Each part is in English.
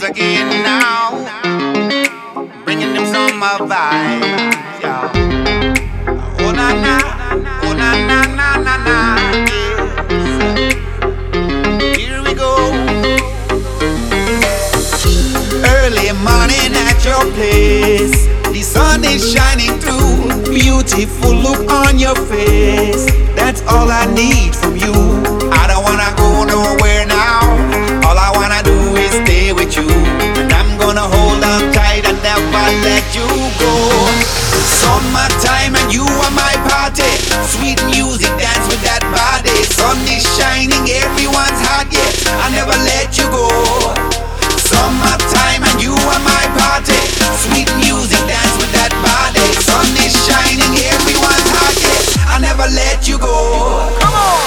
again now, bringing them summer vibes, y'all. Oh na na, oh na na na na na, yes. Here we go. Early morning at your place, the sun is shining through. Beautiful look on your face. That's all I need from you. I don't wanna go nowhere now. All I wanna do is stay with you, and I'm gonna hold on tight and never let you go. Summertime and you are my party. Sweet music, dance with that body. Sun is shining, everyone's hot, yes, I never let you go. Summertime and you are my party. Sweet music, dance with that body. Sun is shining, everyone's hot, yes, I never let you go. Come on!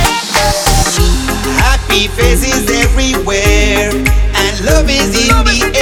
Faces everywhere, and love is in the